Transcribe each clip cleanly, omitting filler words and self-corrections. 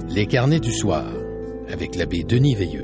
Les carnets du soir, avec l'abbé Denis Veilleux.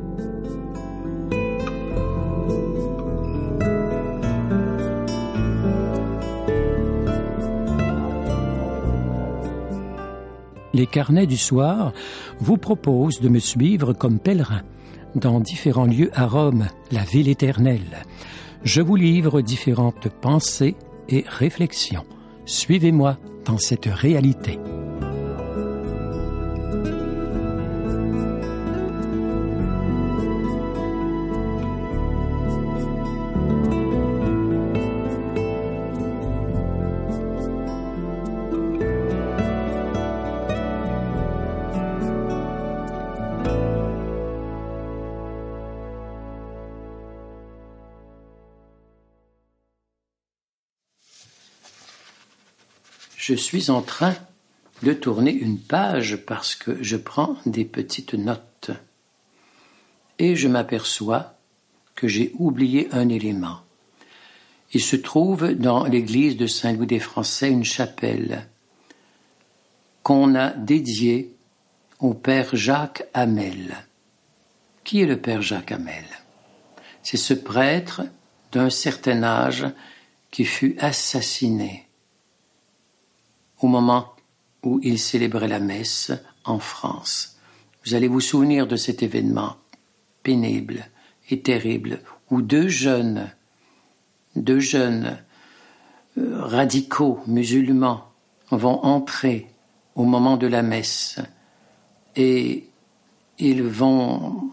Les carnets du soir vous proposent de me suivre comme pèlerin dans différents lieux à Rome, la ville éternelle. Je vous livre différentes pensées et réflexions. Suivez-moi dans cette réalité. Je suis en train de tourner une page parce que je prends des petites notes. Et je m'aperçois que j'ai oublié un élément. Il se trouve dans l'église de Saint-Louis des Français une chapelle qu'on a dédiée au Père Jacques Hamel. Qui est le Père Jacques Hamel? C'est ce prêtre d'un certain âge qui fut assassiné au moment où il célébrait la messe en France. Vous allez vous souvenir de cet événement pénible et terrible où deux jeunes radicaux musulmans vont entrer au moment de la messe et ils vont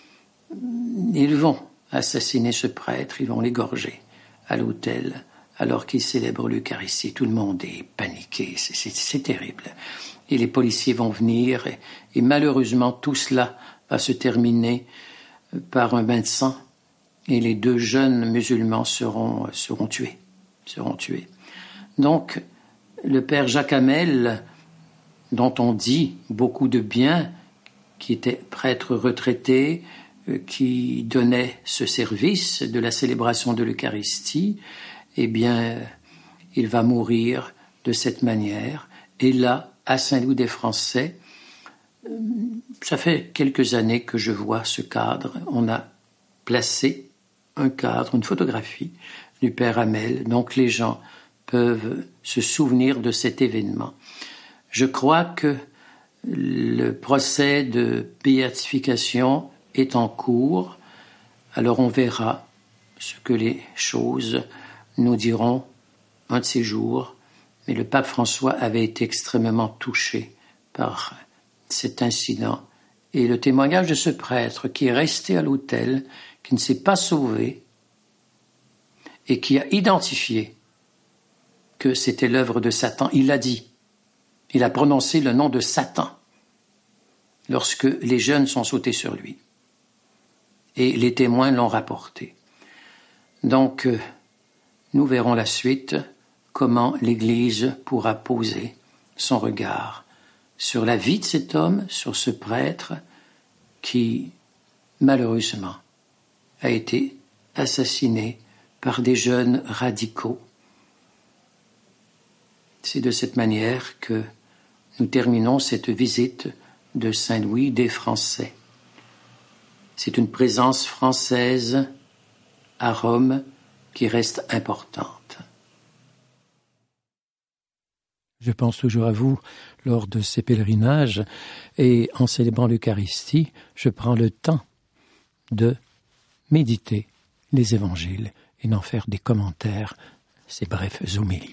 assassiner ce prêtre, ils vont l'égorger à l'autel alors qu'il célèbre l'Eucharistie. Tout le monde est paniqué, c'est terrible. Et les policiers vont venir et malheureusement tout cela va se terminer par un bain de sang et les deux jeunes musulmans seront tués. Donc, le Père Jacques Hamel, dont on dit beaucoup de bien, qui était prêtre retraité, qui donnait ce service de la célébration de l'Eucharistie, eh bien, il va mourir de cette manière. Et là, à Saint-Louis des Français, ça fait quelques années que je vois ce cadre. On a placé un cadre, une photographie du Père Hamel. Donc les gens peuvent se souvenir de cet événement. Je crois que le procès de béatification est en cours. Alors on verra ce que les choses nous dirons un de ces jours, mais le pape François avait été extrêmement touché par cet incident. Et le témoignage de ce prêtre qui est resté à l'autel, qui ne s'est pas sauvé et qui a identifié que c'était l'œuvre de Satan, il l'a dit. Il a prononcé le nom de Satan lorsque les jeunes sont sautés sur lui. Et les témoins l'ont rapporté. Donc, nous verrons la suite, comment l'Église pourra poser son regard sur la vie de cet homme, sur ce prêtre qui, malheureusement, a été assassiné par des jeunes radicaux. C'est de cette manière que nous terminons cette visite de Saint-Louis des Français. C'est une présence française à Rome qui reste importante. Je pense toujours à vous lors de ces pèlerinages et en célébrant l'Eucharistie, je prends le temps de méditer les évangiles et d'en faire des commentaires, ces brefs homélies.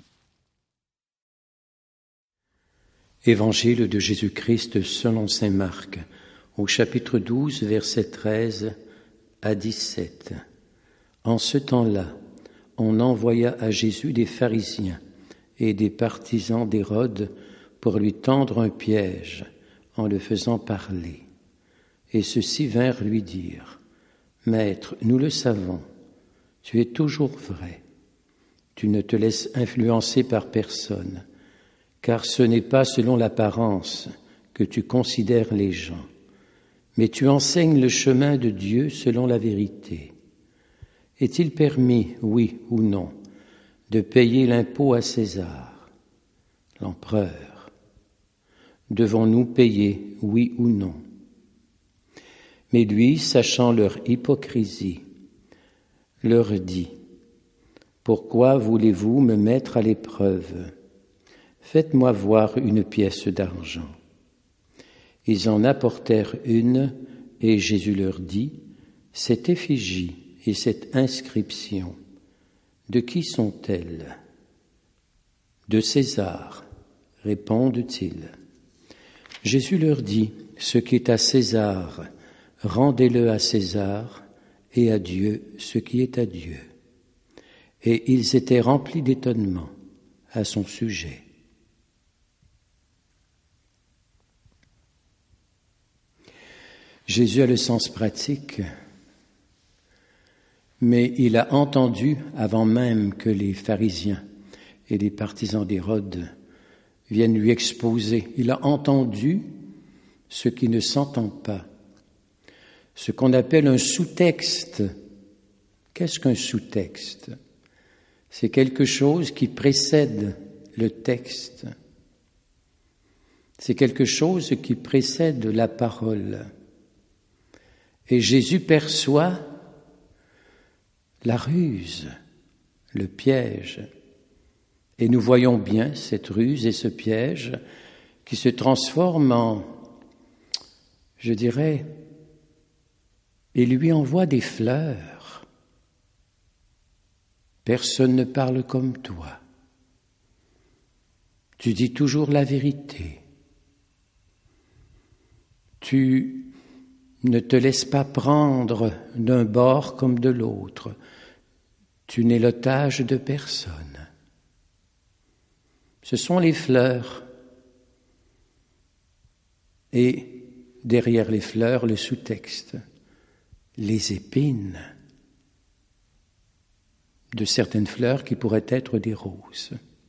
Évangile de Jésus-Christ selon saint Marc, au chapitre 12, versets 13 à 17. En ce temps-là, on envoya à Jésus des pharisiens et des partisans d'Hérode pour lui tendre un piège en le faisant parler. Et ceux-ci vinrent lui dire : « Maître, nous le savons, tu es toujours vrai. Tu ne te laisses influencer par personne, car ce n'est pas selon l'apparence que tu considères les gens, mais tu enseignes le chemin de Dieu selon la vérité. Est-il permis, oui ou non, de payer l'impôt à César, l'empereur, Devons-nous payer, oui ou non? Mais lui, sachant leur hypocrisie, leur dit, « Pourquoi voulez-vous me mettre à l'épreuve? Faites-moi voir une pièce d'argent. » Ils en apportèrent une, et Jésus leur dit, « Cette effigie et cette inscription, de qui sont-elles? » « De César, répondent-ils. » Jésus leur dit, « Ce qui est à César, rendez-le à César, et à Dieu ce qui est à Dieu. » Et ils étaient remplis d'étonnement à son sujet. Jésus a le sens pratique, mais il a entendu avant même que les pharisiens et les partisans d'Hérode viennent lui exposer. Il a entendu ce qui ne s'entend pas, ce qu'on appelle un sous-texte. Qu'est-ce qu'un sous-texte? C'est quelque chose qui précède le texte. C'est quelque chose qui précède la parole. Et Jésus perçoit la ruse, le piège. Et nous voyons bien cette ruse et ce piège qui se transforment en, je dirais, il lui envoie des fleurs. Personne ne parle comme toi. Tu dis toujours la vérité. Tu ne te laisses pas prendre d'un bord comme de l'autre. Tu n'es l'otage de personne. Ce sont les fleurs. Et derrière les fleurs, le sous-texte, les épines de certaines fleurs qui pourraient être des roses.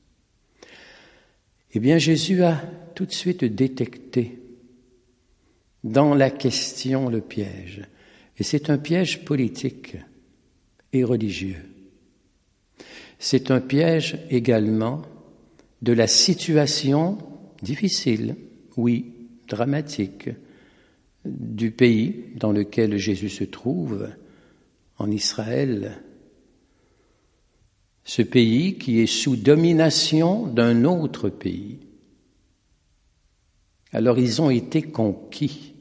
Eh bien, Jésus a tout de suite détecté dans la question le piège. Et c'est un piège politique et religieux. C'est un piège également de la situation difficile, oui, dramatique, du pays dans lequel Jésus se trouve, en Israël. Ce pays qui est sous domination d'un autre pays. Alors ils ont été conquis.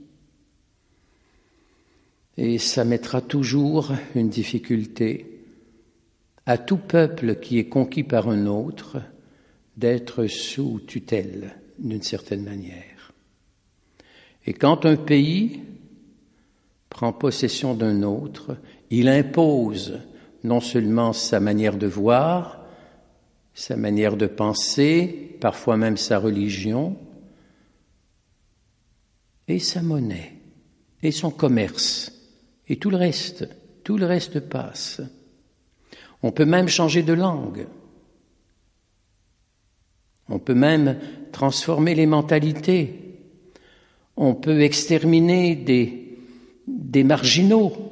Et ça mettra toujours une difficulté à tout peuple qui est conquis par un autre d'être sous tutelle d'une certaine manière. Et quand un pays prend possession d'un autre, il impose non seulement sa manière de voir, sa manière de penser, parfois même sa religion, et sa monnaie, et son commerce, et tout le reste passe. On peut même changer de langue. On peut même transformer les mentalités. On peut exterminer des marginaux.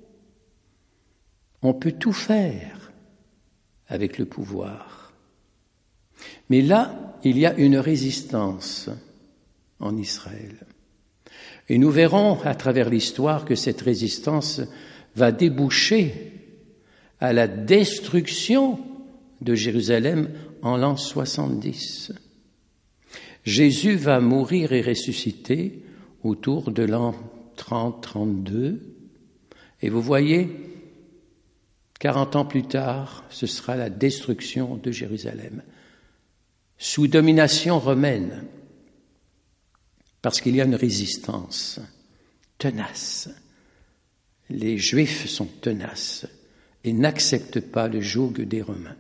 On peut tout faire avec le pouvoir. Mais là, il y a une résistance en Israël. Et nous verrons à travers l'histoire que cette résistance va déboucher à la destruction de Jérusalem en l'an 70. Jésus va mourir et ressusciter autour de l'an 30-32. Et vous voyez, 40 ans plus tard, ce sera la destruction de Jérusalem, sous domination romaine, parce qu'il y a une résistance tenace. Les Juifs sont tenaces et n'acceptent pas le joug des Romains.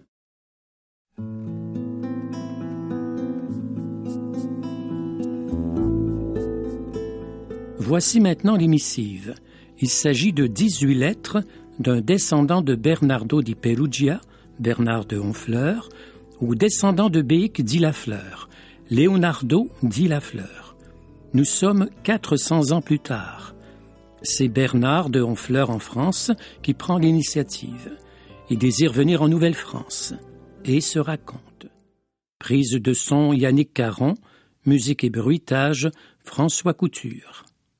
Voici maintenant les missives. Il s'agit de 18 lettres d'un descendant de Bernardo di Perugia, Bernard de Honfleur, ou descendant de Beïc dit Lafleur, Leonardo dit Lafleur. Nous sommes 400 ans plus tard. C'est Bernard de Honfleur en France qui prend l'initiative. Il désire venir en Nouvelle-France et se raconte. Prise de son Yannick Caron, Musique et bruitage, François Couture.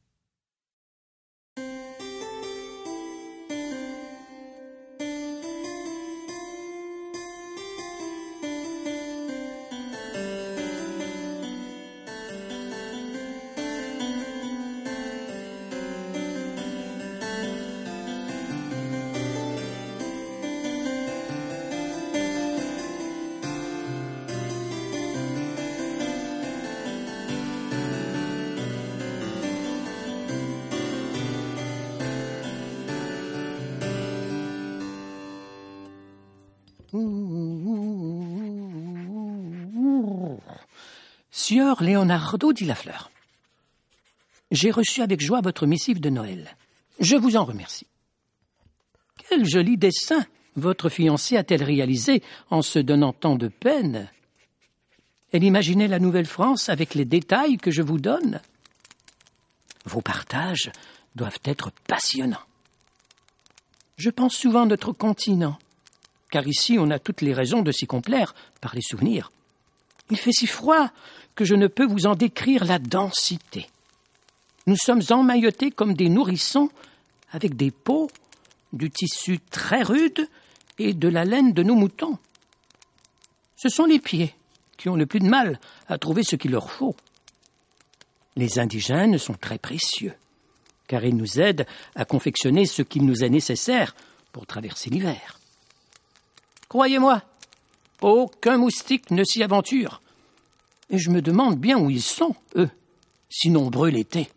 Sieur Leonardo di Lafleur, j'ai reçu avec joie votre missive de Noël. Je vous en remercie. Quel joli dessin votre fiancée a-t-elle réalisé en se donnant tant de peine? Elle imaginait la Nouvelle-France avec les détails que je vous donne. Vos partages doivent être passionnants. Je pense souvent à notre continent, car ici on a toutes les raisons de s'y complaire par les souvenirs. Il fait si froid que je ne peux vous en décrire la densité. Nous sommes emmaillotés comme des nourrissons avec des peaux, du tissu très rude et de la laine de nos moutons. Ce sont les pieds qui ont le plus de mal à trouver ce qu'il leur faut. Les indigènes sont très précieux, car ils nous aident à confectionner ce qu'il nous est nécessaire pour traverser l'hiver. Croyez-moi, aucun moustique ne s'y aventure. Et je me demande bien où ils sont, eux, si nombreux l'été.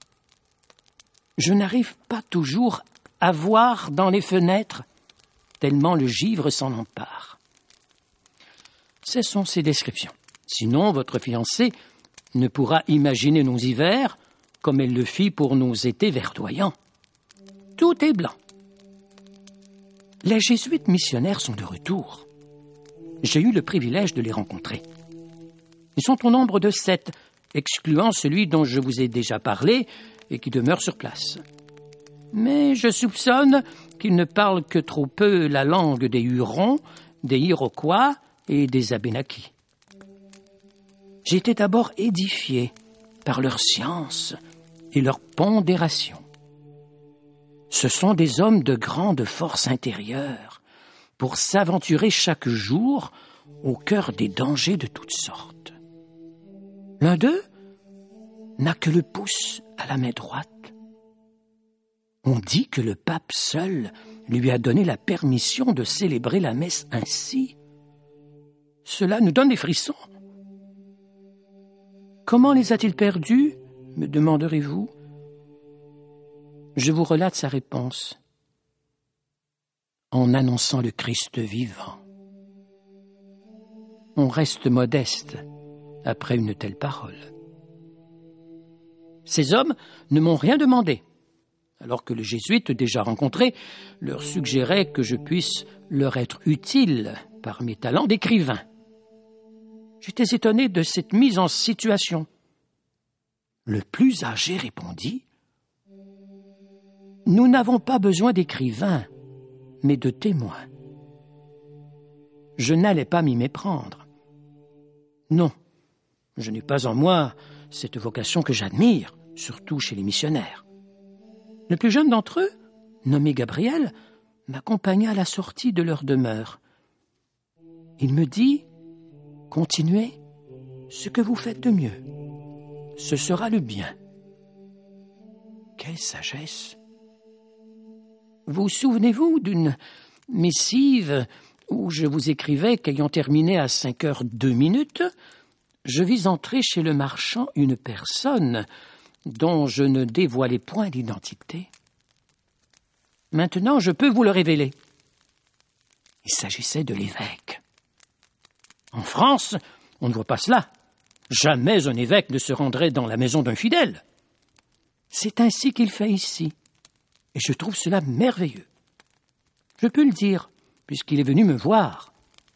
Je n'arrive pas toujours à voir dans les fenêtres, tellement le givre s'en empare. Cessons ces descriptions. Sinon, votre fiancée ne pourra imaginer nos hivers comme elle le fit pour nos étés verdoyants. Tout est blanc. Les jésuites missionnaires sont de retour. J'ai eu le privilège de les rencontrer. Ils sont au nombre de 7, excluant celui dont je vous ai déjà parlé et qui demeure sur place. Mais je soupçonne qu'ils ne parlent que trop peu la langue des Hurons, des Iroquois et des Abénaquis. J'ai été d'abord édifié par leur science et leur pondération. Ce sont des hommes de grande force intérieure pour s'aventurer chaque jour au cœur des dangers de toutes sortes. L'un d'eux n'a que le pouce à la main droite. On dit que le pape seul lui a donné la permission de célébrer la messe ainsi. Cela nous donne des frissons. Comment les a-t-il perdus, me demanderez-vous? Je vous relate sa réponse. En annonçant le Christ vivant. On reste modeste après une telle parole. Ces hommes ne m'ont rien demandé, alors que le jésuite déjà rencontré leur suggérait que je puisse leur être utile par mes talents d'écrivain. J'étais étonné de cette mise en situation. Le plus âgé répondit « Nous n'avons pas besoin d'écrivains, mais de témoins. » Je n'allais pas m'y méprendre. Non, je n'ai pas en moi cette vocation que j'admire, surtout chez les missionnaires. Le plus jeune d'entre eux, nommé Gabriel, m'accompagna à la sortie de leur demeure. Il me dit « Continuez ce que vous faites de mieux. Ce sera le bien. » Quelle sagesse! Vous souvenez-vous d'une missive où je vous écrivais qu'ayant terminé à 5h02, je vis entrer chez le marchand une personne dont je ne dévoilais point l'identité. Maintenant, je peux vous le révéler. Il s'agissait de l'évêque. En France, on ne voit pas cela. Jamais un évêque ne se rendrait dans la maison d'un fidèle. C'est ainsi qu'il fait ici, et je trouve cela merveilleux. Je peux le dire, puisqu'il est venu me voir.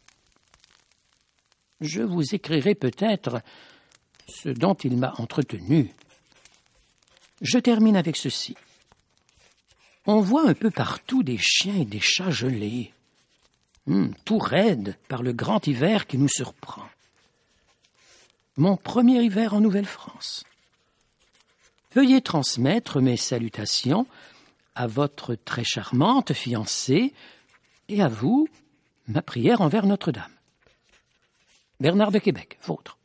Je vous écrirai peut-être ce dont il m'a entretenu. Je termine avec ceci. On voit un peu partout des chiens et des chats gelés, tout raides par le grand hiver qui nous surprend. mon premier hiver en Nouvelle-France. Veuillez transmettre mes salutations à votre très charmante fiancée et à vous, ma prière envers Notre-Dame. Bernard de Québec, vôtre.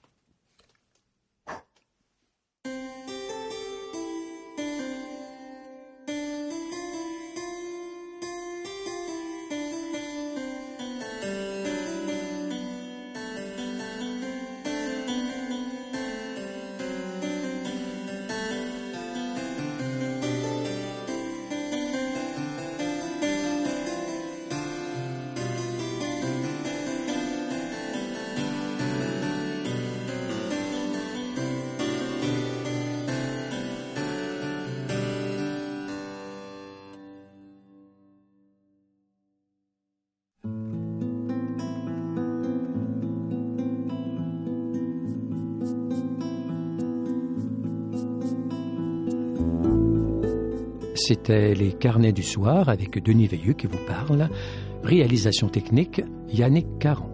C'était les Carnets du soir avec Denis Veilleux qui vous parle. Réalisation technique, Yannick Caron.